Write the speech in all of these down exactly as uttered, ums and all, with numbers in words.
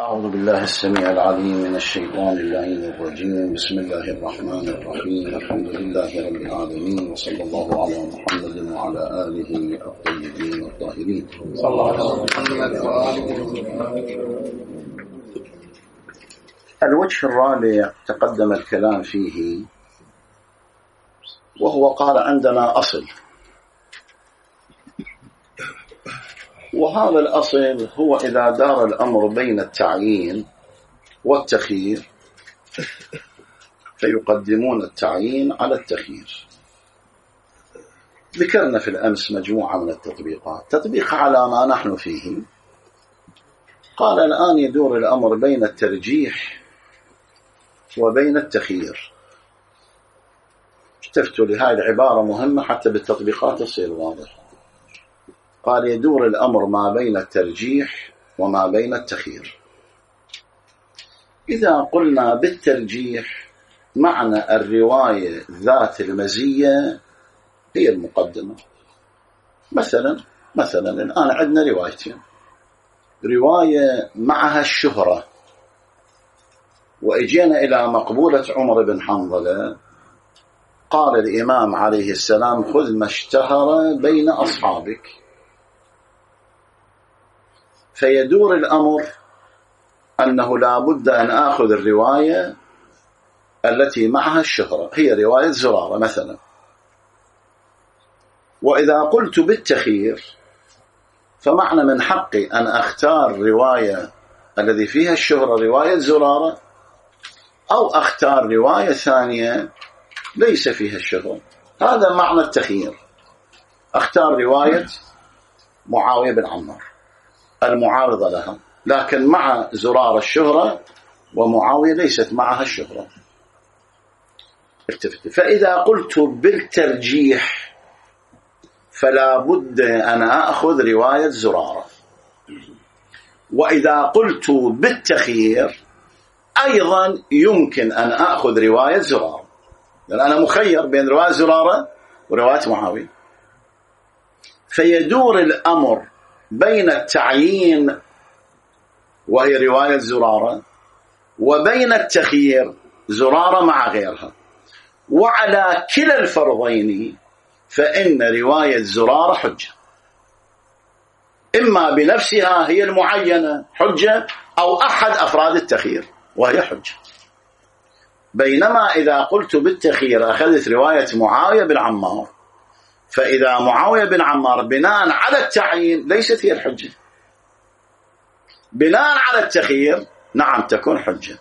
أعوذ بالله السميع العليم من الشيطان اللعين الرجيم. بسم الله الرحمن الرحيم. الحمد لله رب العالمين، وصلى الله على محمد وعلى آله الطيبين الطاهرين صلى الله عليه وسلم. الوجه الرابع تقدم الكلام فيه، وهو قال عندنا أصل، وهذا الأصل هو إذا دار الأمر بين التعيين والتخيير فيقدمون التعيين على التخيير. ذكرنا في الأمس مجموعة من التطبيقات، تطبيق على ما نحن فيه. قال الآن يدور الأمر بين الترجيح وبين التخيير. اشتفتوا لهذه العبارة مهمة حتى بالتطبيقات تصير واضحة. قال يدور الأمر ما بين الترجيح وما بين التخيير. إذا قلنا بالترجيح معنى الرواية ذات المزية هي المقدمة. مثلا مثلا الآن عندنا روايتين، رواية معها الشهرة، وإجينا إلى مقبولة عمر بن حنظلة، قال الإمام عليه السلام خذ ما اشتهر بين أصحابك. فيدور الأمر أنه لا بد أن آخذ الرواية التي معها الشهرة، هي رواية زرارة مثلا. وإذا قلت بالتخيير فمعنى من حقي أن أختار رواية الذي فيها الشهرة رواية زرارة، أو أختار رواية ثانية ليس فيها الشهرة. هذا معنى التخيير. أختار رواية معاوية بن عمار المعارضة لها، لكن مع زرار الشهرة، ومعاوية ليست معها الشهرة. فإذا قلت بالترجيح فلا بد أن أخذ رواية زرارة. وإذا قلت بالتخيير أيضا يمكن أن أخذ رواية زرارة، لأن أنا مخير بين رواية زرارة ورواية معاوية. فيدور الأمر بين التعيين وهي رواية زرارة، وبين التخيير زرارة مع غيرها. وعلى كلا الفرضين فإن رواية زرارة حجة، إما بنفسها هي المعينة حجة، أو أحد أفراد التخيير وهي حجة. بينما إذا قلت بالتخيير أخذت رواية معاوية بن عمار، فإذا معاوية بن عمار بناء على التعيين ليست هي الحجة، بناء على التخيير نعم تكون حجة.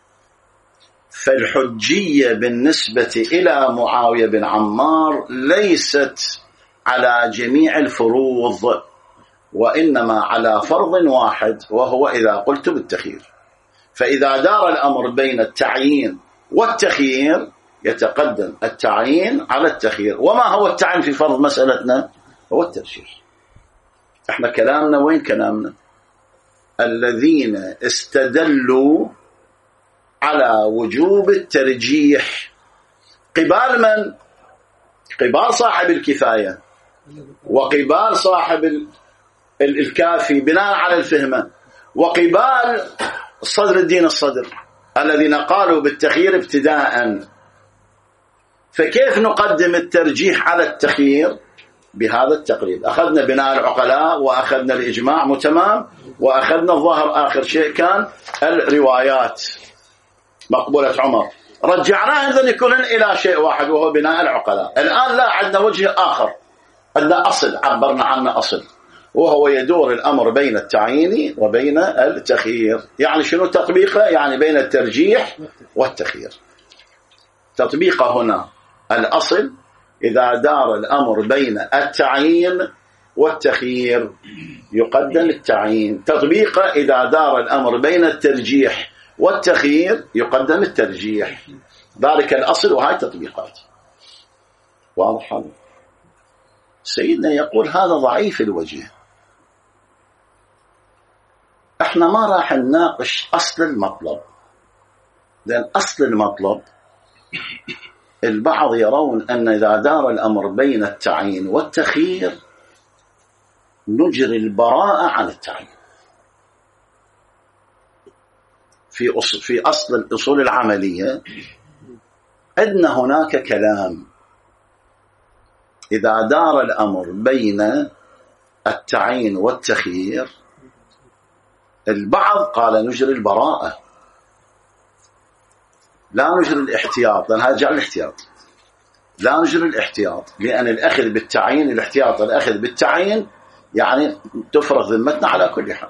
فالحجية بالنسبة إلى معاوية بن عمار ليست على جميع الفروض، وإنما على فرض واحد، وهو إذا قلت بالتخيير. فإذا دار الأمر بين التعيين والتخيير يتقدم التعيين على التخيير. وما هو التعيين في فرض مسألتنا؟ هو الترجيح. احنا كلامنا وين كلامنا؟ الذين استدلوا على وجوب الترجيح قبال من؟ قبال صاحب الكفاية وقبال صاحب الكافي بناء على الفهمة، وقبال صدر الدين الصدر الذين قالوا بالتخيير ابتداءً. فكيف نقدم الترجيح على التخيير؟ بهذا التقريب. أخذنا بناء العقلاء، وأخذنا الإجماع متمام، وأخذنا الظاهر آخر شيء كان الروايات مقبولة عمر، رجعناه إذن يكون إلى شيء واحد وهو بناء العقلاء. الآن لا، عندنا وجه آخر، عندنا أصل عبرنا عنه أصل، وهو يدور الأمر بين التعيين وبين التخيير. يعني شنو تطبيقه؟ يعني بين الترجيح والتخيير. تطبيقه هنا الأصل إذا دار الأمر بين التعيين والتخيير يقدم التعيين. تطبيقه إذا دار الأمر بين الترجيح والتخيير يقدم الترجيح. ذلك الأصل، وهاي تطبيقات واضح. هذا سيدنا يقول هذا ضعيف الوجه. احنا ما راح نناقش أصل المطلب، لأن أصل المطلب البعض يرون أن إذا دار الأمر بين التعيين والتخيير نجري البراءة عن التعيين. في أصل, في أصل الأصول العملية عندنا هناك كلام إذا دار الأمر بين التعيين والتخيير، البعض قال نجري البراءة لا نجري الاحتياط، لأن هذا جعل الاحتياط، لا نجري الاحتياط لأن الأخذ بالتعيين الاحتياط الأخذ بالتعيين يعني تفرغ ذمتنا على كل حال.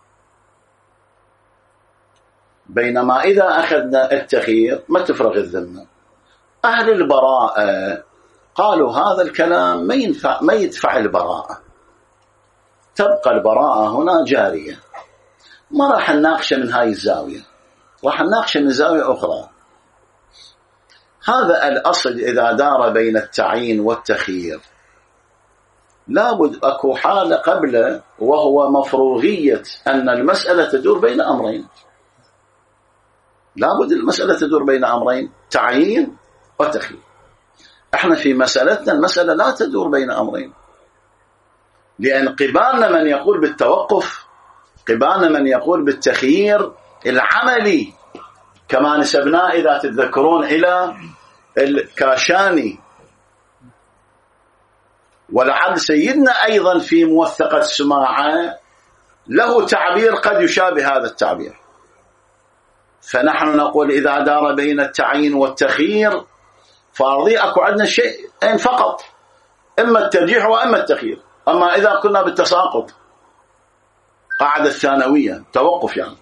بينما إذا أخذنا التخيير ما تفرغ الذمة. أهل البراءة قالوا هذا الكلام ما ينفع، ما يدفع البراءة، تبقى البراءة هنا جارية، ما راح نناقشه من هاي الزاوية، راح نناقشه من زاوية أخرى. هذا الأصل إذا دار بين التعيين والتخيير لابد أكو حالة قبله، وهو مفروغية أن المسألة تدور بين أمرين. لابد المسألة تدور بين أمرين، تعيين وتخيير. احنا في مسألتنا المسألة لا تدور بين أمرين، لأن قبالنا من يقول بالتوقف، قبالنا من يقول بالتخيير العملي، كما نسبناه إذا تتذكرون إلى الكاشاني، ولعل سيدنا أيضا في موثقة السماعة له تعبير قد يشابه هذا التعبير. فنحن نقول إذا دار بين التعيين والتخيير فارضي أكو عندنا شيئين فقط، إما الترجيح وإما التخيير. أما إذا كنا بالتساقط قاعدة الثانوية توقف يعني،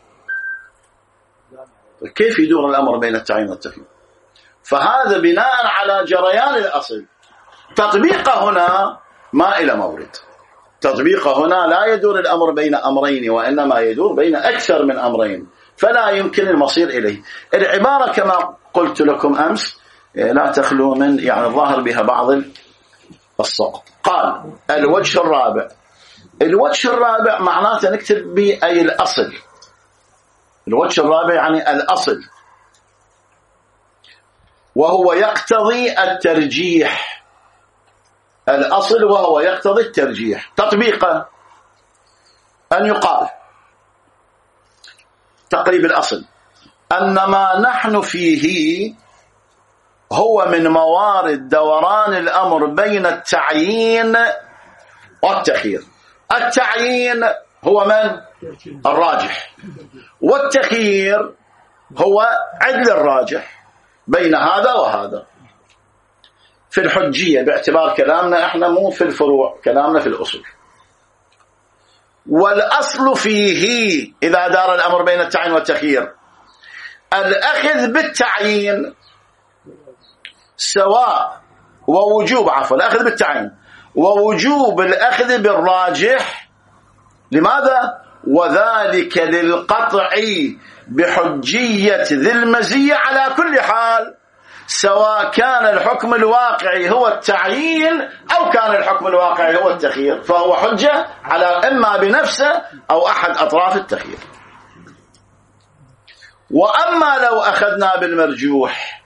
كيف يدور الأمر بين التعيين والتخيير؟ فهذا بناء على جريان الأصل. تطبيقه هنا ما إلى مورد، تطبيقه هنا لا يدور الأمر بين أمرين، وإنما يدور بين أكثر من أمرين، فلا يمكن المصير إليه. العبارة كما قلت لكم أمس لا تخلو من يعني الظاهر بها بعض السقط. قال الوجه الرابع، الوجه الرابع معناته نكتب به أي الأصل. الوجه الرابع يعني الأصل، وهو يقتضي الترجيح. الأصل وهو يقتضي الترجيح. تطبيقه أن يقال تقريب الأصل أن ما نحن فيه هو من موارد دوران الأمر بين التعيين والتخيير. التعيين هو من؟ الراجح، والتخيير هو عدل الراجح بين هذا وهذا. في الحجية باعتبار كلامنا احنا مو في الفروع، كلامنا في الأصول. والأصل فيه إذا دار الأمر بين التعيين والتخيير الأخذ بالتعيين سواء ووجوب عفوا الأخذ بالتعيين ووجوب الأخذ بالراجح. لماذا؟ وذلك للقطع بحجية ذي المزية على كل حال، سواء كان الحكم الواقعي هو التعيين أو كان الحكم الواقعي هو التخيير، فهو حجة على إما بنفسه أو أحد أطراف التخيير. وأما لو أخذنا بالمرجوح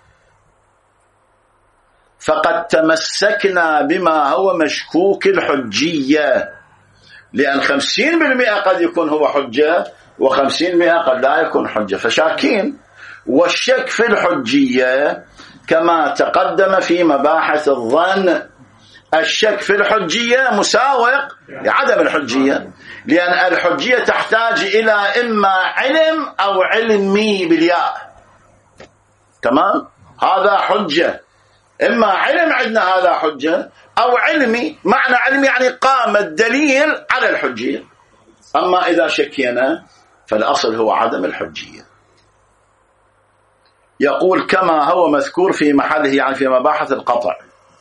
فقد تمسكنا بما هو مشكوك الحجية، لأن خمسين بالمئة قد يكون هو حجة وخمسين بالمئة قد لا يكون حجة، فشاكين. والشك في الحجية كما تقدم في مباحث الظن، الشك في الحجية مساوق لعدم الحجية، لأن الحجية تحتاج إلى إما علم أو علمي بالياء. تمام؟ هذا حجة، إما علم عندنا هذا حجة أو علمي. معنى علمي يعني قام الدليل على الحجية. أما إذا شكينا فالأصل هو عدم الحجية. يقول كما هو مذكور في محله يعني في مباحث القطع.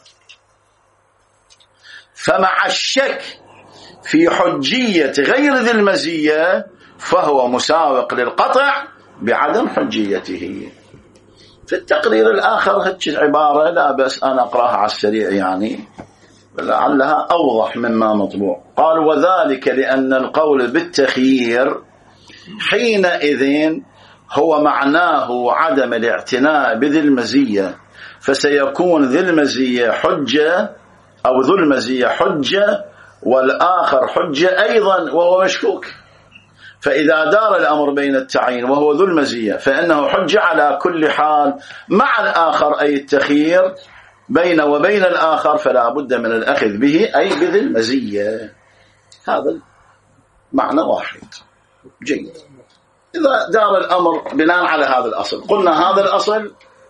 فمع الشك في حجية غير ذي المزية فهو مساوق للقطع بعدم حجيته. في التقرير الآخر هذه عبارة لا بأس أنا أقرأها على السريع يعني لعلها أوضح مما مطبوع. قال وذلك لأن القول بالتخيير حينئذ هو معناه عدم الاعتناء بذي المزية، فسيكون ذي المزية حجة أو ذو المزية حجة والآخر حجة أيضا وهو مشكوك. فإذا دار الأمر بين التعيين وهو ذو المزية فإنه حجة على كل حال مع الآخر، أي التخيير بين وبين الآخر فلا بد من الأخذ به أي بذي المزية. هذا معنى واحد. جيد. إذا دار الأمر بناء على هذا الأصل، قلنا هذا الأصل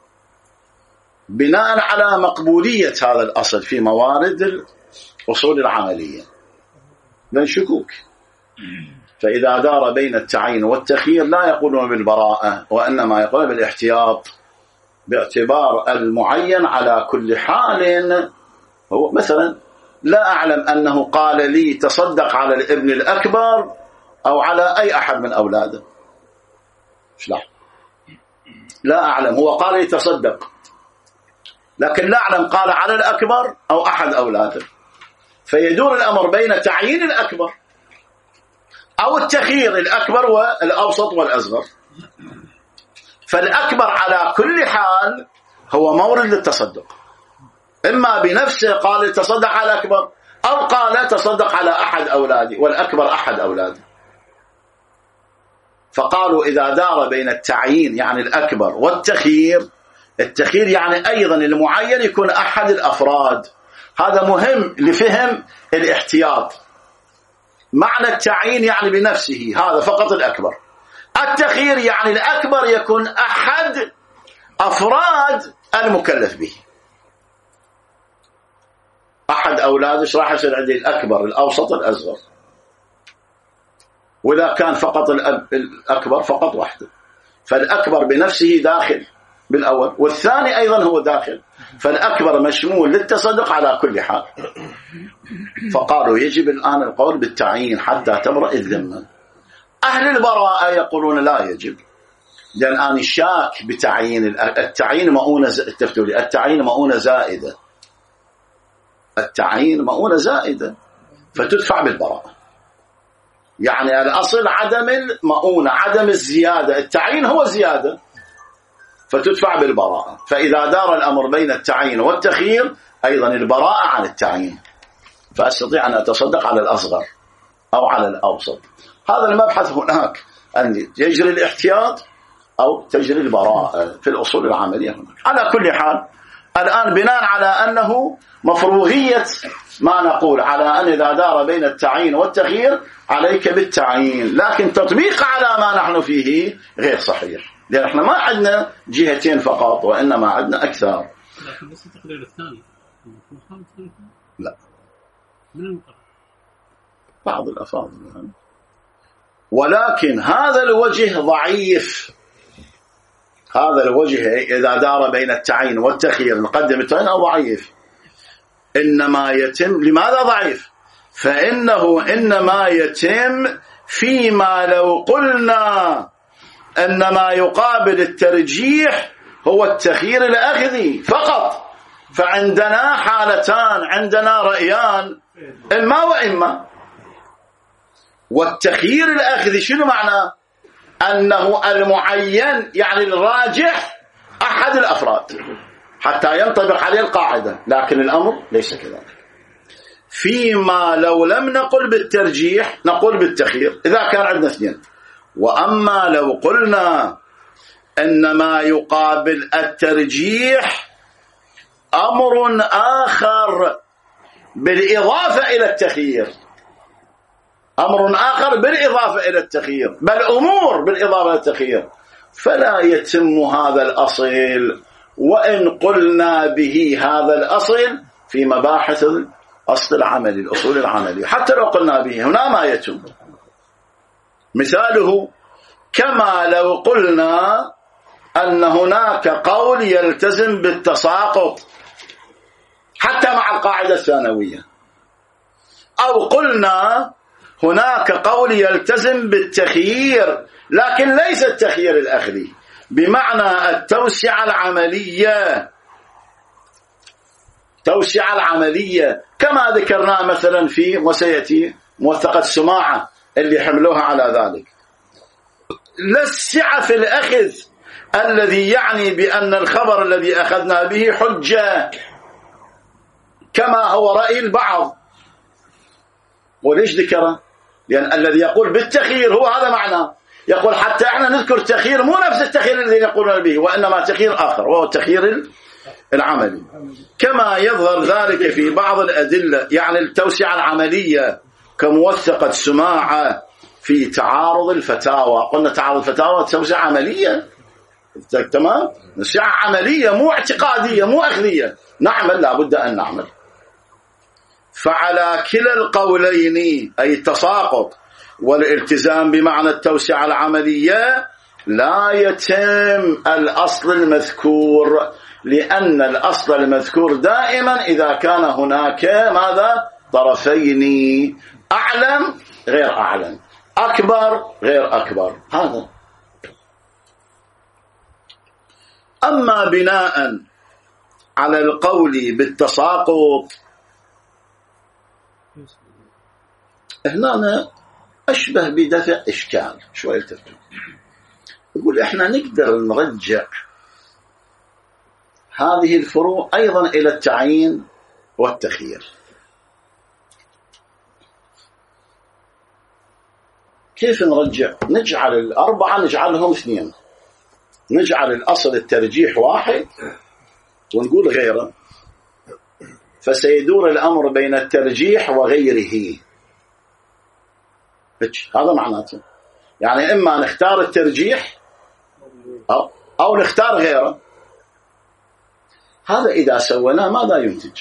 بناء على مقبولية هذا الأصل في موارد الأصول العملية من شكوك. فإذا دار بين التعيين والتخيير لا يقولون بالبراءة، وإنما يقولون بالاحتياط باعتبار المعين على كل حال. هو مثلا لا أعلم أنه قال لي تصدق على الابن الأكبر أو على أي أحد من أولاده، لا لا أعلم. هو قال لي تصدق، لكن لا أعلم قال على الأكبر أو أحد أولاده. فيدور الأمر بين تعيين الأكبر أو التخيير الأكبر والأوسط والأصغر. فالأكبر على كل حال هو مورد للتصدق، إما بنفسه قال تصدق على الأكبر أو قال تصدق على أحد أولادي، والأكبر أحد أولادي. فقالوا إذا دار بين التعيين يعني الأكبر والتخيير، التخيير يعني أيضا المعين يكون أحد الأفراد. هذا مهم لفهم الاحتياط. معنى التعيين يعني بنفسه، هذا فقط الأكبر. التخيير يعني الأكبر يكون أحد أفراد المكلف به. أحد أولادش راح يصير عندي الأكبر الأوسط الأصغر، وإذا كان فقط الأب الأكبر فقط واحدة، فالأكبر بنفسه داخل بالأول، والثاني أيضا هو داخل، فالأكبر مشمول للتصدق على كل حال. فقالوا يجب الآن القول بالتعيين حتى تبرأ الذمة. أهل البراءة يقولون لا يجب، لأن أنا شاك بتعيين التعيين مؤونة. التفتولي التعيين مؤونة زائدة، التعيين مؤونة زائدة فتدفع بالبراءة. يعني الأصل عدم المؤونة، عدم الزيادة، التعيين هو زيادة فتدفع بالبراءة. فإذا دار الأمر بين التعيين والتخيير أيضا البراءة عن التعيين، فأستطيع أن أتصدق على الأصغر أو على الأوسط. هذا المبحث هناك أن يجري الاحتياط أو تجري البراءة في الأصول العملية هناك. على كل حال الآن بناء على أنه مفروغية ما نقول على أن إذا دار بين التعيين والتخيير عليك بالتعيين، لكن تطبيق على ما نحن فيه غير صحيح، لأن احنا ما عندنا جهتين فقط وإنما عندنا أكثر. لكن بس التقرير الثاني لا من المقرر بعض الأفاضل يعني. ولكن هذا الوجه ضعيف، هذا الوجه إذا دار بين التعيين والتخيير نقدم التعيين أو ضعيف. إنما يتم، لماذا ضعيف؟ فإنه إنما يتم فيما لو قلنا أن ما يقابل الترجيح هو التخيير الأخذي فقط. فعندنا حالتان، عندنا رأيان، إما وإما. والتخيير الأخذي شنو معناه؟ أنه المعين يعني الراجح أحد الأفراد حتى ينطبق عليه القاعدة، لكن الأمر ليس كذلك. فيما لو لم نقل بالترجيح نقول بالتخيير إذا كان عندنا اثنين. وأما لو قلنا أن ما يقابل الترجيح أمر آخر بالإضافة إلى التخيير، أمر آخر بالإضافة إلى التخيير، بل أمور بالإضافة إلى التخيير، فلا يتم هذا الأصل وإن قلنا به هذا الأصل في مباحث الأصل العملي، الأصول العملية. حتى لو قلنا به هنا ما يتم. مثاله كما لو قلنا أن هناك قول يلتزم بالتساقط حتى مع القاعدة الثانوية، أو قلنا هناك قول يلتزم بالتخيير لكن ليس التخيير الأخذي، بمعنى التوسعة العملية، توسعة العملية كما ذكرنا مثلا في وسيأتي موثقة سماعة اللي حملوها على ذلك. لا السعة في الأخذ الذي يعني بأن الخبر الذي أخذنا به حجة كما هو رأي البعض. وليش ذكره؟ لأن الذي يقول بالتخيير هو هذا معناه، يقول حتى احنا نذكر تخيير مو نفس التخيير الذي يقولون به، وإنما تخيير آخر وهو التخيير العملي. كما يظهر ذلك في بعض الأدلة، يعني التوسعة العملية كموثقة سماعة في تعارض الفتاوى. قلنا تعارض الفتاوى توسعة عملية، تمام، توسعة عملية مو اعتقادية مو أخذية، نعمل لابد أن نعمل. فعلى كلا القولين أي التساقط والالتزام بمعنى التوسعة العملية لا يتم الأصل المذكور، لأن الأصل المذكور دائما إذا كان هناك ماذا؟ طرفين، أعلم غير أعلم، أكبر غير أكبر، هذا. أما بناء على القول بالتساقط هنا أشبه بدفع إشكال شوية تفكير. يقول إحنا نقدر نرجع هذه الفروع أيضا إلى التعيين والتخيير. كيف نرجع؟ نجعل الأربعة نجعلهم اثنين، نجعل الأصل الترجيح واحد ونقول غيره، فسيدور الأمر بين الترجيح وغيره. هذا معناته يعني إما نختار الترجيح أو, أو نختار غيره. هذا إذا سويناه ماذا ينتج؟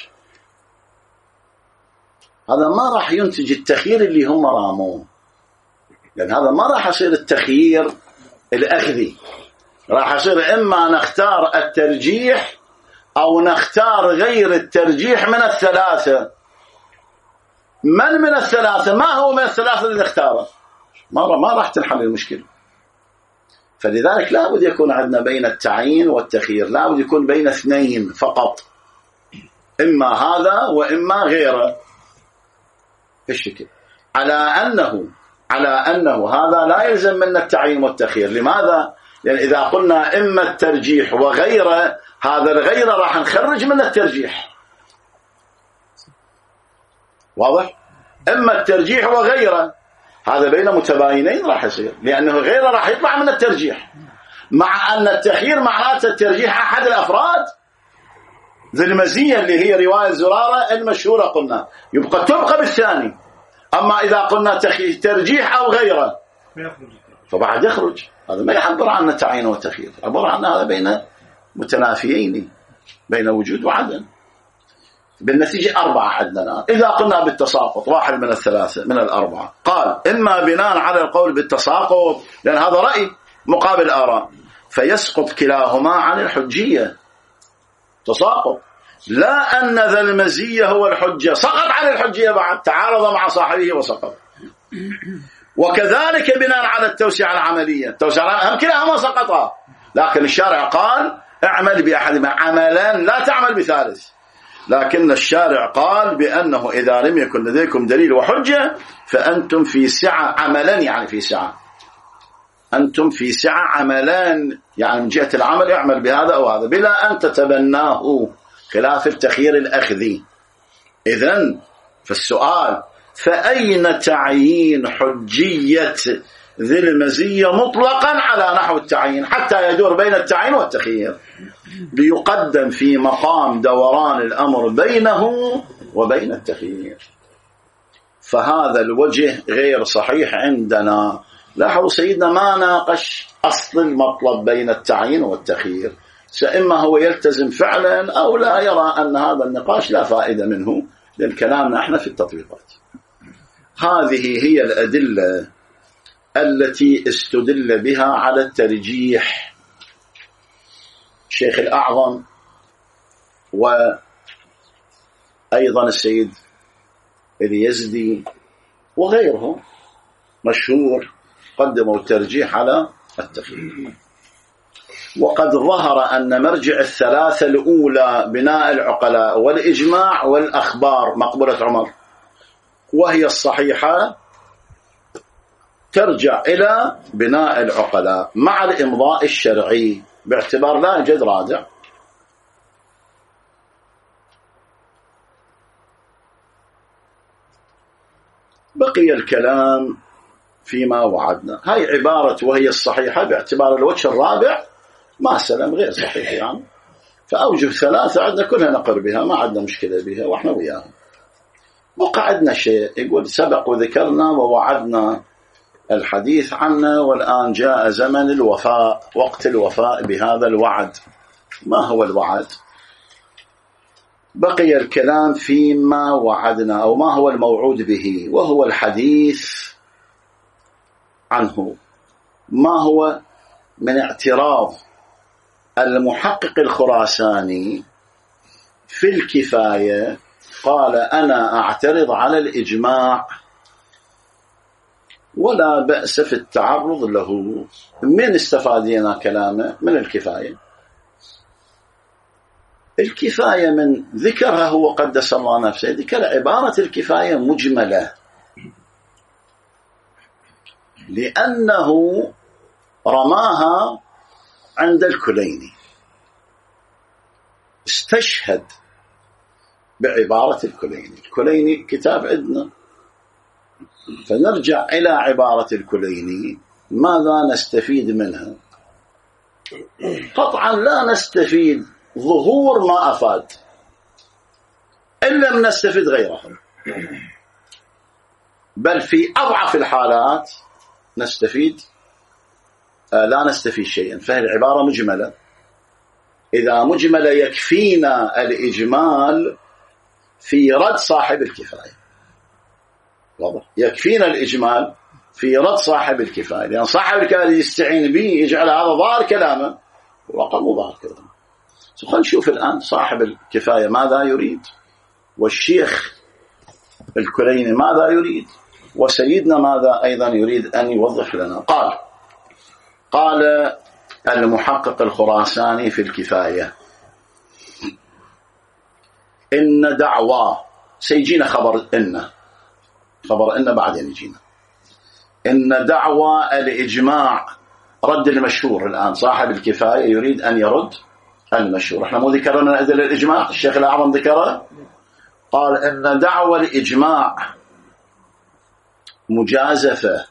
هذا ما راح ينتج التخيير اللي هم راموه، لأن هذا ما راح يصير التخيير الأخذي، راح يصير إما نختار الترجيح أو نختار غير الترجيح من الثلاثة. من من الثلاثة؟ ما هو من الثلاثة اللي نختاره؟ ما ما راح تنحل المشكلة. فلذلك لا بد يكون عندنا بين التعيين والتخيير، لا بد يكون بين اثنين فقط، إما هذا وإما غيره. بالشكل على أنه على أنه هذا لا يلزم من التعيين والتخيير. لماذا؟ لأن إذا قلنا إما الترجيح وغيره، هذا الغيره راح نخرج من الترجيح. واضح؟ إما الترجيح وغيره، هذا بين متباينين راح يصير، لأنه غيره راح يطلع من الترجيح، مع أن التخيير معناته الترجيح أحد الأفراد ذي المزية اللي هي رواية زرارة المشهورة، قلنا يبقى تبقى بالثاني. أما إذا قلنا ترجيح أو غيره فبعد يخرج، هذا ما يعبر عن التعيين والتخيير، يعبر عن هذا بين متنافيين، بين وجود وعدم. بالنتيجة أربعة عندنا. إذا قلنا بالتساقط واحد من الثلاثة من الأربعة، قال إما بناء على القول بالتساقط، لأن هذا رأي مقابل آراء، فيسقط كلاهما عن الحجية. تساقط لا أن ذا المزية هو الحجة، سقط عن الحجية بعد، تعارض مع صاحبه وسقط. وكذلك بناء على التوسعة العملية، التوسعة هم كلاهما سقطا، لكن الشارع قال اعمل بأحدهما عملا لا تعمل بثالث. لكن الشارع قال بأنه إذا لم يكن لديكم دليل وحجة فأنتم في سعة عملا، يعني في سعة، أنتم في سعة عملا، يعني من جهة العمل اعمل بهذا أو هذا بلا أن تتبناه، خلاف التخيير الأخذي. إذن فالسؤال فأين تعيين حجية ذي المزية مطلقا على نحو التعيين حتى يدور بين التعيين والتخيير، ليقدم في مقام دوران الأمر بينه وبين التخيير؟ فهذا الوجه غير صحيح عندنا. لاحظوا سيدنا ما ناقش أصل المطلب بين التعيين والتخيير، سإما هو يلتزم فعلا أو لا يرى أن هذا النقاش لا فائدة منه، لأن كلامنا احنا في التطبيقات. هذه هي الأدلة التي استدل بها على الترجيح. الشيخ الأعظم وأيضا السيد اليزدي وغيرهم مشهور قدموا الترجيح على التخيير. وقد ظهر أن مرجع الثلاثة الأولى بناء العقلاء والإجماع والأخبار مقبولة عمر، وهي الصحيحة، ترجع إلى بناء العقلاء مع الإمضاء الشرعي باعتبار لا يوجد رادع. بقي الكلام فيما وعدنا. هاي عبارة وهي الصحيحة باعتبار الوجه الرابع ما سلم غير صحيح يعني. فأوجه ثلاثة عندنا كلها نقر بها، ما عندنا مشكلة بها وإحنا وياها. وقعدنا شيء يقول سبق وذكرنا ووعدنا الحديث عنه، والآن جاء زمن الوفاء، وقت الوفاء بهذا الوعد. ما هو الوعد؟ بقي الكلام فيما وعدنا أو ما هو الموعود به، وهو الحديث عنه. ما هو من اعتراض المحقق الخراساني في الكفاية، قال أنا أعترض على الإجماع ولا بأس في التعرض له. من استفادينا كلامه؟ من الكفاية. الكفاية من ذكرها هو قدس الله نفسه، ذكر عبارة الكفاية مجملة لأنه رماها عند الكليني، استشهد بعبارة الكليني. الكليني كتاب عندنا، فنرجع إلى عبارة الكليني ماذا نستفيد منها؟ قطعا لا نستفيد ظهور ما أفاد، إن لم نستفيد غيره، بل في أضعف الحالات نستفيد لا نستفيد شيئا. فهي العبارة مجملة، إذا مجملة يكفينا الإجمال في رد صاحب الكفاية. واضح؟ يكفينا الإجمال في رد صاحب الكفاية، لأن يعني صاحب الكفاية يستعين به يجعل هذا ظاهر كلامه وقال مو ظاهر كلامه. خلينا نشوف الآن صاحب الكفاية ماذا يريد، والشيخ الكليني ماذا يريد، وسيدنا ماذا أيضا يريد أن يوضح لنا. قال قال المحقق الخراساني في الكفاية إن دعوى، سيجينا خبر إن خبر إن بعدين يجينا إن دعوى الإجماع رد المشهور. الآن صاحب الكفاية يريد أن يرد المشهور. احنا مو ذكرنا أدل الإجماع، الشيخ الأعظم ذكره، قال إن دعوى الإجماع مجازفة.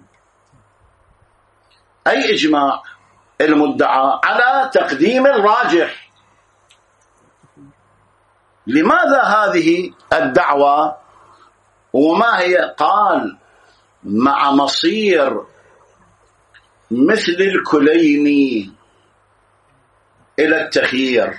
أي إجماع؟ المدعى على تقديم الراجح. لماذا هذه الدعوة وما هي؟ قال مع مصير مثل الكليني إلى التخيير،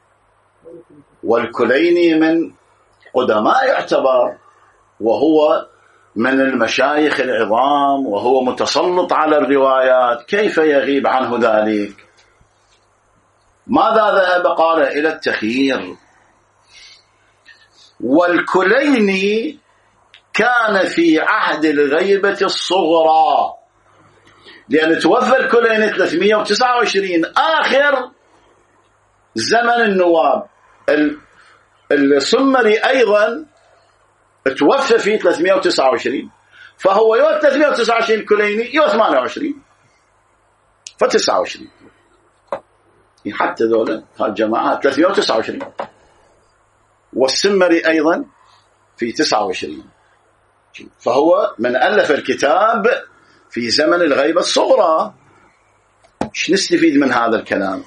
والكليني من قدماء يعتبر، وهو من المشايخ العظام، وهو متسلط على الروايات، كيف يغيب عنه ذلك؟ ماذا ذهب؟ قال إلى التخيير. والكليني كان في عهد الغيبة الصغرى، لأن توفى الكليني ثلاثمئة وتسعة وعشرين آخر زمن النواب. السمري أيضا توفى في ثلاثمئة وتسعة وعشرين، فهو يو ثلاثمئة وتسعة وعشرين الكليني يو ثمانية وعشرين فتسعة وعشرين، حتى ذولا هالجماعات ثلاثمئة وتسعة وعشرين، والسمري أيضا في تسعة وعشرين. فهو من ألف الكتاب في زمن الغيبة الصغرى. ايش نستفيد من هذا الكلام؟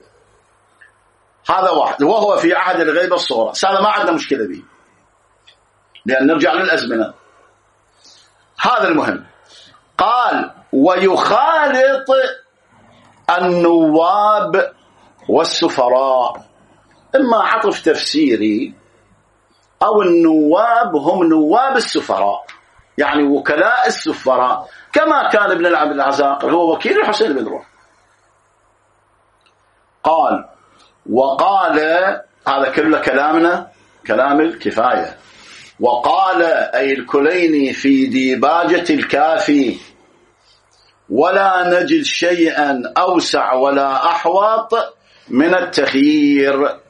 هذا واحد، وهو في عهد الغيبة الصغرى. هذا ما عندنا مشكلة به، لأن نرجع للأزمنة. هذا المهم. قال ويخالط النواب والسفراء، إما عطف تفسيري أو النواب هم نواب السفراء، يعني وكلاء السفراء، كما كان ابن العبد العزاقر هو وكيل الحسين بن روح. قال وقال، هذا كله كلامنا كلام الكفاية. وقال أي الكليني في ديباجة الكافي ولا نجد شيئا أوسع ولا أحوط من التخيير،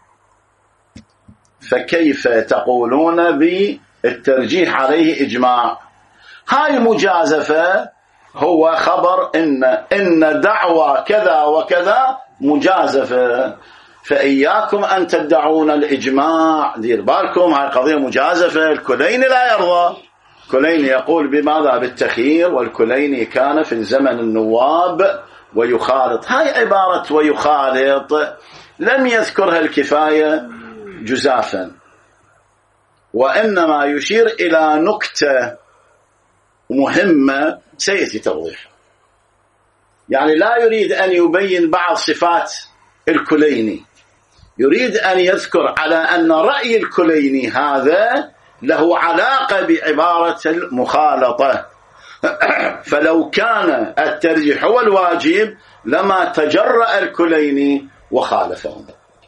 فكيف تقولون بالترجيح عليه إجماع؟ هاي مجازفة، هو خبر إن إن دعوى كذا وكذا مجازفة، فإياكم أن تدعون الإجماع، دير بالكم هاي قضية مجازفة. الكليني لا يرضى، كليني يقول بماذا؟ بالتخيير، والكليني كان في زمن النواب ويخالط. هاي عبارة ويخالط لم يذكرها الكفاية جزافا، وإنما يشير إلى نكتة مهمة سيأتي توضيحها. يعني لا يريد أن يبين بعض صفات الكليني، يريد أن يذكر على أن رأي الكليني هذا له علاقة بعبارة المخالطة. فلو كان الترجيح هو الواجب لما تجرأ الكليني وخالفهم.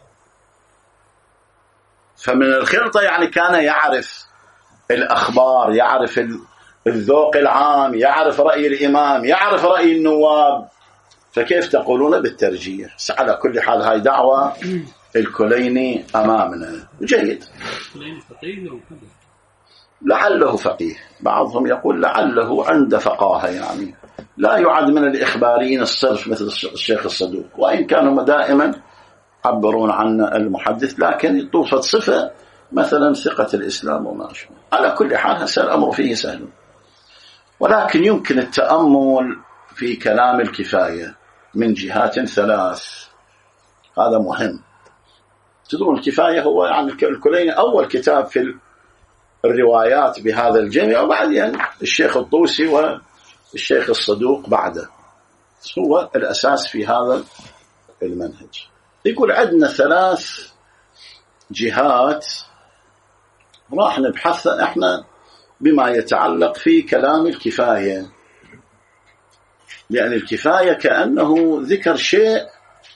فمن الخلطة يعني كان يعرف الأخبار، يعرف الذوق العام، يعرف رأي الإمام، يعرف رأي النواب، فكيف تقولون بالترجيح؟ على كل حال هاي دعوة الكليني أمامنا. جيد، لعله فقيه، بعضهم يقول لعله عند فقاهة، يعني لا يعد من الإخباريين الصرف مثل الشيخ الصدوق، وإن كانوا دائما يعبرون عن المحدث، لكن طوفت صفة مثلا ثقة الإسلام وما شابه. على كل حال هذا الأمر فيه سهل، ولكن يمكن التأمل في كلام الكفاية من جهات ثلاث. هذا مهم. تدرون الكفاية هو يعني الكليني أول كتاب في الروايات بهذا الجميع، وبعدين الشيخ الطوسي والشيخ الصدوق بعده، هو الأساس في هذا المنهج. يقول عندنا ثلاث جهات راح نبحثها احنا بما يتعلق في كلام الكفاية، لأن الكفاية كأنه ذكر شيء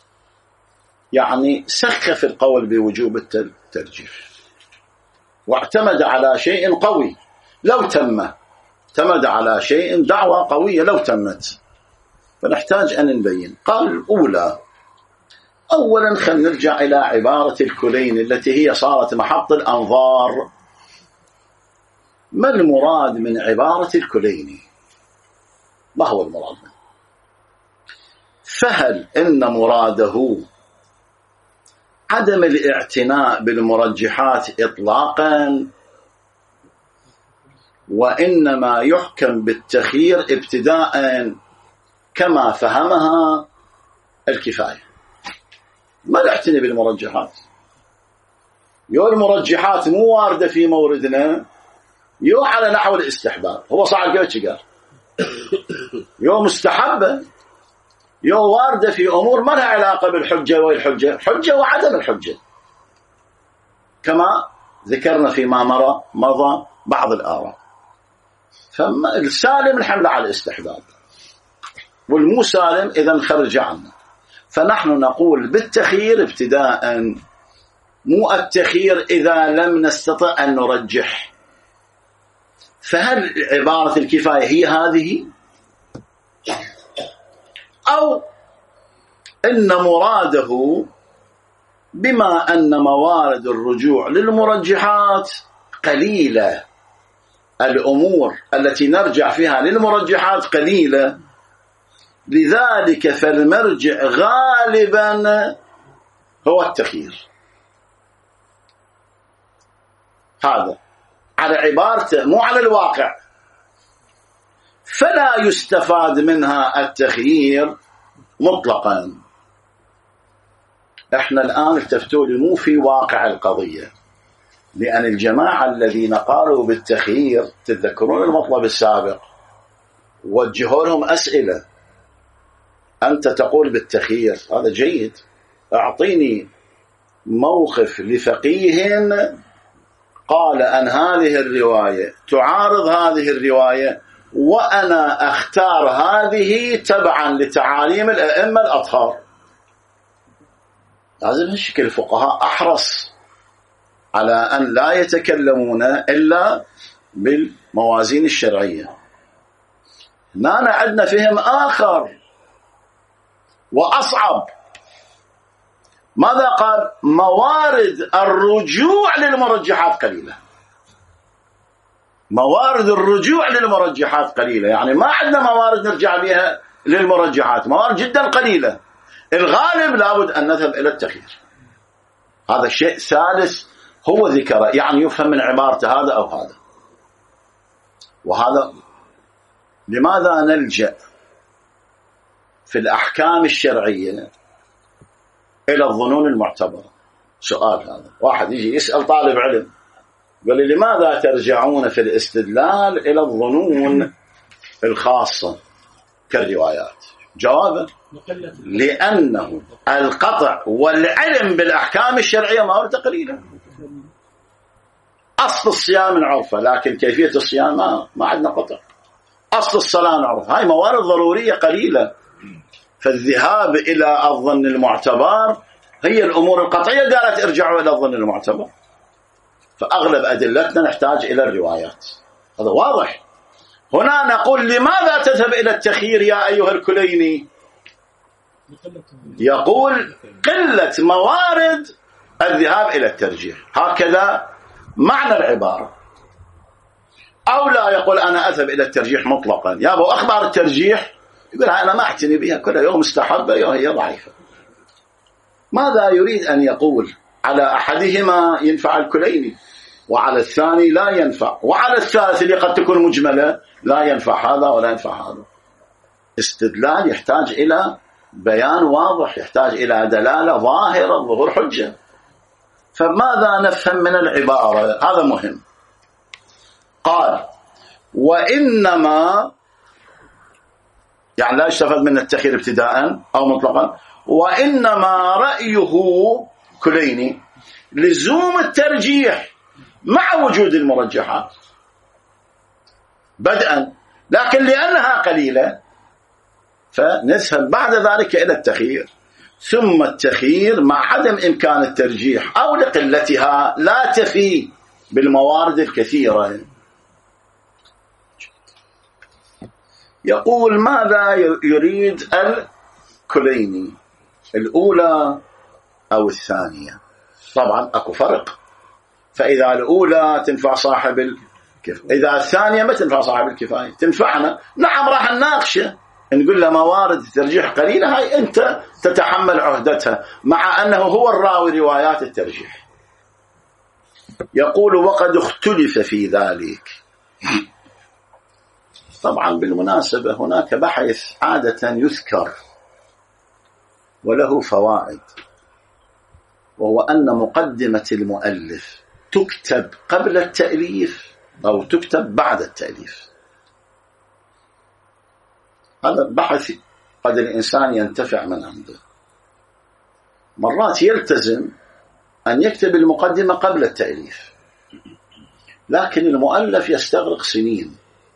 يعني سخف القول بوجوب الترجيح، واعتمد على شيء قوي لو تم، اعتمد على شيء دعوة قوية لو تمت، فنحتاج أن نبين. قال الأولى، أولا خلينا نرجع إلى عبارة الكليني التي هي صارت محط الأنظار. ما المراد من عبارة الكليني؟ ما هو المراد منه؟ فهل إن مراده عدم الاعتناء بالمرجحات إطلاقا، وإنما يحكم بالتخيير ابتداء كما فهمها الكفاية؟ ما الاعتناء بالمرجحات؟ يو المرجحات مو واردة في موردنا، يو على نحو الاستحباب، هو صعب كيف قال، يو مستحبة، يو واردة في أمور ما لها علاقة بالحجة والحجة، حجة وعدم الحجة، كما ذكرنا فيما مر مضى بعض الآراء. فالسالم الحمل على الاستحباب، والمو سالم إذا نخرج عنه. فنحن نقول بالتخيير ابتداء، مو التخيير إذا لم نستطع أن نرجح. فهل عبارة الكفاية هي هذه، أو إن مراده بما أن موارد الرجوع للمرجحات قليلة، الأمور التي نرجع فيها للمرجحات قليلة، لذلك فالمرجع غالبا هو التخيير. هذا على عبارته مو على الواقع، فلا يستفاد منها التخيير مطلقا. احنا الآن التفتوا لي مو في واقع القضية، لأن الجماعة الذين قالوا بالتخيير تتذكرون المطلب السابق وجهوا لهم أسئلة. أنت تقول بالتخيير، هذا جيد، أعطيني موقف لفقيه قال أن هذه الرواية تعارض هذه الرواية وأنا أختار هذه تبعا لتعاليم الأئمة الأطهار. لازم هالشكل الفقهاء أحرص على أن لا يتكلمون إلا بالموازين الشرعية. هنا عندنا فهم آخر وأصعب. ماذا قال؟ موارد الرجوع للمرجحات قليلة. موارد الرجوع للمرجحات قليلة، يعني ما عندنا موارد نرجع بها للمرجحات، موارد جدا قليلة. الغالب لابد أن نذهب إلى التخيير. هذا الشيء ثالث هو ذكره، يعني يفهم من عبارته هذا أو هذا. وهذا لماذا نلجأ في الأحكام الشرعية إلى الظنون المعتبرة؟ سؤال هذا. واحد يجي يسأل طالب علم قال لي لماذا ترجعون في الاستدلال إلى الظنون الخاصة كالروايات؟ جوابه لأنه القطع والعلم بالأحكام الشرعية موارد قليلة. أصل الصيام نعرفه لكن كيفية الصيام ما, ما عندنا قطع. أصل الصلاة نعرفها، هاي موارد ضرورية قليلة. فالذهاب إلى الظن المعتبر هي الأمور القطعية قالت ارجعوا إلى الظن المعتبر. فأغلب أدلتنا نحتاج إلى الروايات، هذا واضح. هنا نقول لماذا تذهب إلى التخيير يا أيها الكليني؟ يقول قلة موارد الذهاب إلى الترجيح، هكذا معنى العبارة. أو لا يقول أنا أذهب إلى الترجيح مطلقا، يا أبو أخبار الترجيح يقول أنا ما أعتني بها، كل يوم مستحبة يوم هي ضعيفة. ماذا يريد أن يقول؟ على أحدهما ينفع الكليني وعلى الثاني لا ينفع، وعلى الثالث اللي قد تكون مجملة لا ينفع هذا ولا ينفع هذا. استدلال يحتاج إلى بيان واضح، يحتاج إلى دلالة ظاهرة ظهور حجة. فماذا نفهم من العبارة؟ هذا مهم. قال وإنما، يعني لا يستفاد من التخيير ابتداء أو مطلقا، وإنما رأيه كليني لزوم الترجيح مع وجود المرجحات بدءا، لكن لأنها قليلة فنذهب بعد ذلك إلى التخيير، ثم التخيير مع عدم إمكان الترجيح أو لقلتها لا تفي بالموارد الكثيرة. يقول ماذا يريد الكليني، الأولى أو الثانية؟ طبعا أكو فرق. فإذا الأولى تنفع صاحب الكفاية، إذا الثانية ما تنفع صاحب الكفاية. تنفعنا نعم، راح نناقشه نقول له موارد الترجيح قليلة، هاي أنت تتحمل عهدتها، مع أنه هو الراوي روايات الترجيح. يقول وقد اختلف في ذلك. طبعا بالمناسبة هناك بحث عادة يذكر وله فوائد، وهو أن مقدمة المؤلف تكتب قبل التأليف أو تكتب بعد التأليف. هذا البحث قد الإنسان ينتفع من عنده. مرات يلتزم أن يكتب المقدمة قبل التأليف، لكن المؤلف يستغرق سنين،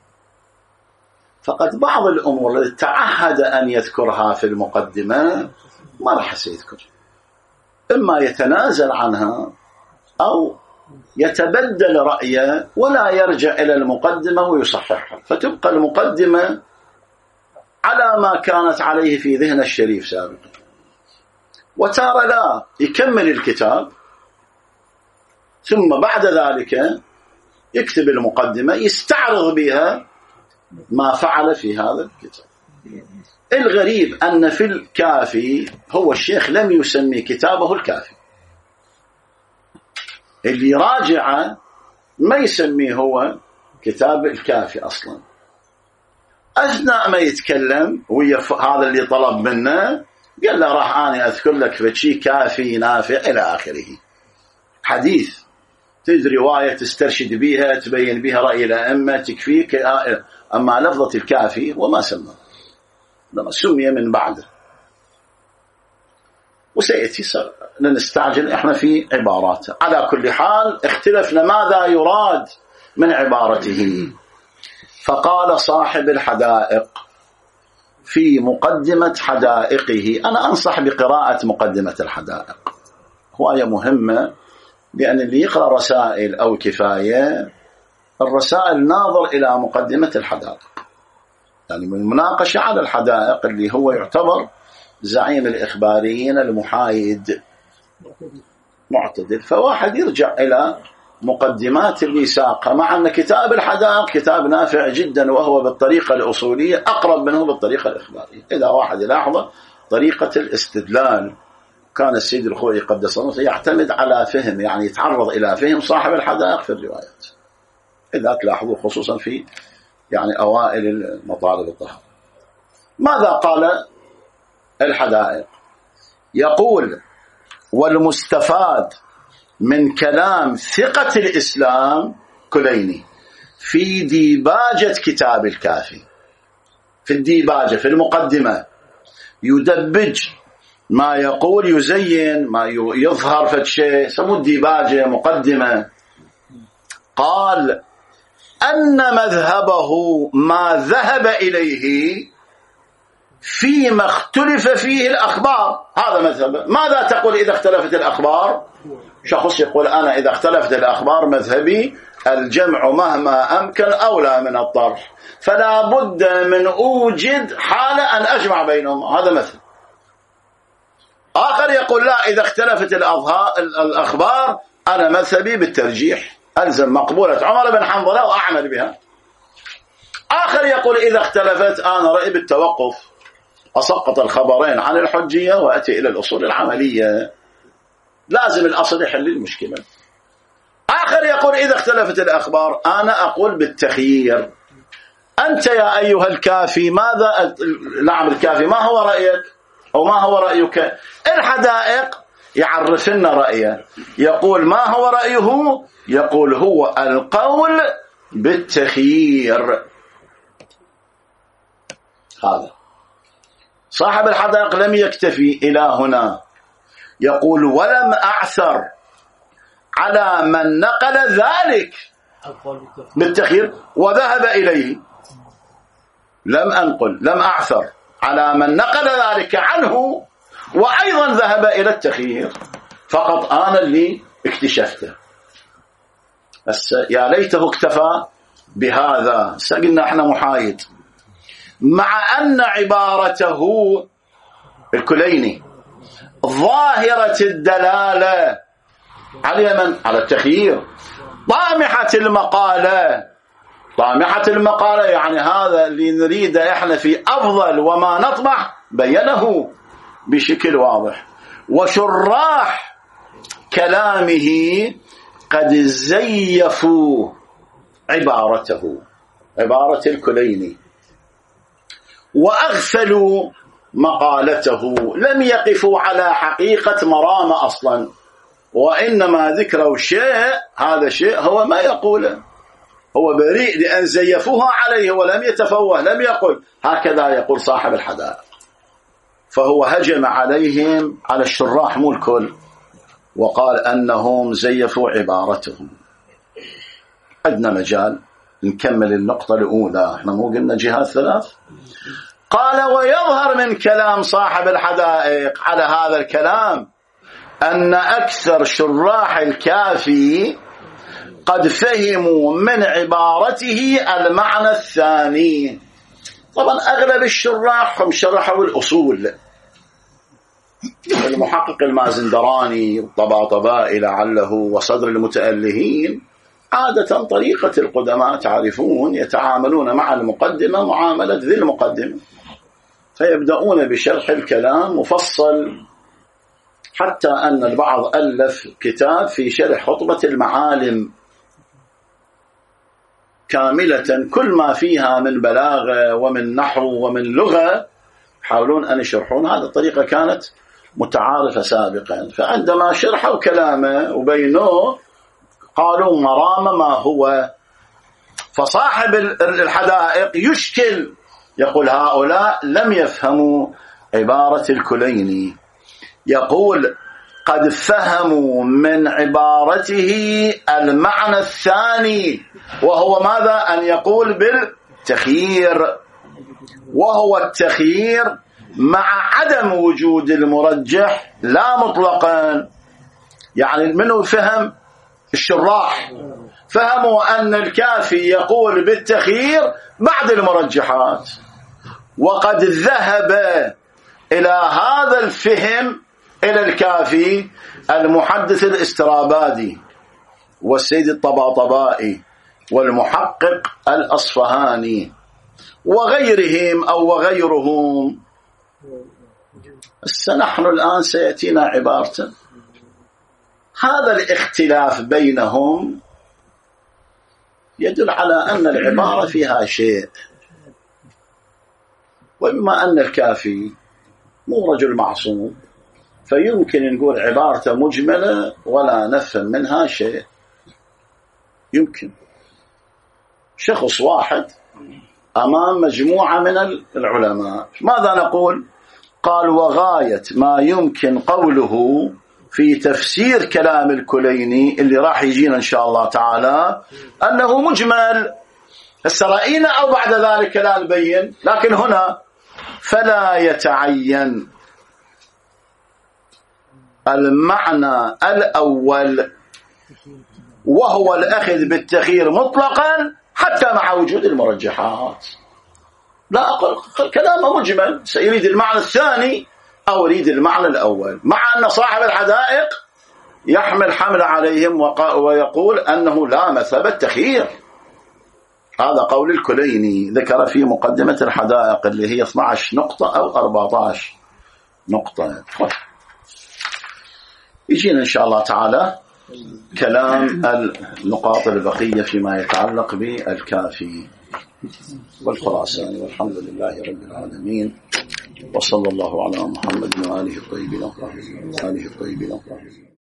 فقد بعض الأمور التي تعهد أن يذكرها في المقدمة ما راح سيذكر، إما يتنازل عنها أو يتبدل رأيه ولا يرجع إلى المقدمة ويصححها، فتبقى المقدمة على ما كانت عليه في ذهن الشريف سابقا. وتارة لا، يكمل الكتاب ثم بعد ذلك يكتب المقدمة يستعرض بها ما فعل في هذا الكتاب. الغريب أن في الكافي هو الشيخ لم يسمي كتابه الكافي، اللي راجع ما يسميه هو كتاب الكافي أصلا. أثناء ما يتكلم ويا هذا اللي طلب منه قال له راح أنا أذكر لك فشي كافي نافع إلى آخره. حديث تدري رواية تسترشد بها تبين بها رأي الأئمة تكفيك، أما لفظة الكافي وما سمى، لما سمي من بعده. وسيأتي لنستعجل إحنا في عباراته. على كل حال اختلفنا ماذا يراد من عبارته. فقال صاحب الحدائق في مقدمة حدائقه، أنا أنصح بقراءة مقدمة الحدائق، هواية مهمة، لأن اللي يقرأ رسائل أو كفاية الرسائل ناظر إلى مقدمة الحدائق، يعني من المناقشة على الحدائق اللي هو يعتبر زعيم الإخباريين المحايد معتدل. فواحد يرجع إلى مقدمات اللي ساقها، مع أن كتاب الحدائق كتاب نافع جدا وهو بالطريقة الأصولية أقرب منه بالطريقة الإخبارية. إذا واحد يلاحظ طريقة الاستدلال، كان السيد الخوئي قدس الله يعتمد على فهم، يعني يتعرض إلى فهم صاحب الحدائق في الروايات. إذا تلاحظوا خصوصا في يعني أوائل المطالب الطهارة. ماذا قال الحدائق؟ يقول: والمستفاد من كلام ثقة الإسلام كليني في ديباجة كتاب الكافي، في الديباجة في المقدمة يدبج ما يقول، يزين ما يظهر في شيء، سموه الديباجة مقدمة. قال أن مذهبه ما ذهب إليه فيما اختلف فيه الأخبار، هذا مذهبه. ماذا تقول إذا اختلفت الأخبار؟ شخص يقول أنا إذا اختلفت الأخبار مذهبي الجمع مهما أمكن أولى من الطرح، فلا بد من أوجد حالة أن أجمع بينهم، هذا مثل. آخر يقول لا، إذا اختلفت الأخبار أنا مذهبي بالترجيح، ألزم مقبولة عمر بن حنظلة وأعمل بها. آخر يقول إذا اختلفت أنا رأي بالتوقف، أسقط الخبرين عن الحجية وأتي إلى الأصول العملية، لازم الأصل يحل المشكلة. آخر يقول إذا اختلفت الأخبار أنا أقول بالتخيير. أنت يا أيها الكافي ماذا؟ نعم الكافي، ما هو رأيك أو ما هو رأيك؟ الحدائق يعرف لنا رأيه، يقول ما هو رأيه؟ يقول هو القول بالتخيير. هذا صاحب الحدائق لم يكتفي إلى هنا، يقول ولم أعثر على من نقل ذلك بالتخيير وذهب إليه. لم أنقل، لم أعثر على من نقل ذلك عنه وأيضا ذهب إلى التخيير، فقط أنا اللي اكتشفته. بس يا ليته اكتفى بهذا. قلنا احنا محايد، مع أن عبارته الكليني ظاهرة الدلالة على من؟ على التخيير. طامحة المقالة، طامحة المقالة يعني هذا اللي نريد احنا في أفضل وما نطمح بينه بشكل واضح. وشراح كلامه قد زيفوا عبارته، عبارة الكليني، وأغفلوا مقالته، لم يقفوا على حقيقة مرامة أصلا، وإنما ذكروا شيء، هذا شيء هو ما يقوله، هو بريء لأن زيفوها عليه ولم يتفوه، لم يقل هكذا يقول صاحب الحدائق. فهو هجم عليهم، على الشراح مو الكل، وقال أنهم زيفوا عبارتهم. عندنا مجال نكمل النقطة الأولى، احنا مو قلنا جهات ثلاث. قال ويظهر من كلام صاحب الحدائق على هذا الكلام أن أكثر شراح الكافي قد فهموا من عبارته المعنى الثاني. طبعا أغلب الشراح هم شرحوا الأصول، المحقق المازندراني والطباطبائي لعله وصدر المتألهين، عادة طريقة القدماء تعرفون يتعاملون مع المقدمة معاملة ذي المقدمة، فيبدأون بشرح الكلام مفصل، حتى أن البعض ألف كتاب في شرح خطبة المعالم كاملة، كل ما فيها من بلاغة ومن نحو ومن لغة يحاولون أن يشرحون. هذه الطريقة كانت متعارفة سابقا، فعندما شرحوا كلامه وبينوه قالوا مرام ما هو. فصاحب الحدائق يشكل، يقول هؤلاء لم يفهموا عبارة الكليني. يقول قد فهموا من عبارته المعنى الثاني، وهو ماذا؟ أن يقول بالتخيير، وهو التخيير مع عدم وجود المرجح لا مطلقا. يعني منه فهم الشراح، فهموا أن الكافي يقول بالتخيير بعد المرجحات، وقد ذهب إلى هذا الفهم إلى الكافي المحدث الاسترابادي والسيد الطباطبائي والمحقق الأصفهاني وغيرهم أو وغيرهم. نحن الآن سيأتينا عبارة هذا الاختلاف بينهم يدل على أن العبارة فيها شيء. وبما أن الكافي مو رجل معصوم فيمكن نقول عبارته مجملة ولا نفهم منها شيء. يمكن شخص واحد أمام مجموعة من العلماء، ماذا نقول؟ قال وغاية ما يمكن قوله في تفسير كلام الكليني اللي راح يجينا إن شاء الله تعالى أنه مجمل. هسه رأينا أو بعد ذلك لا نبين، لكن هنا فلا يتعين المعنى الأول وهو الأخذ بالتخيير مطلقا حتى مع وجود المرجحات. لا أقول كلامه مجمل، سيريد المعنى الثاني أو يريد المعنى الأول، مع أن صاحب الحدائق يحمل حمل عليهم ويقول أنه لا مثابة تخيير. هذا قول الكليني، ذكر في مقدمة الحدائق اللي هي اثنتي عشرة نقطة أو أربعة عشر نقطة. يجينا إن شاء الله تعالى كلام النقاط البقية فيما يتعلق بالكافي والخراساني. والحمد لله رب العالمين، وصلى الله على محمد وآله الطيبين الطاهرين.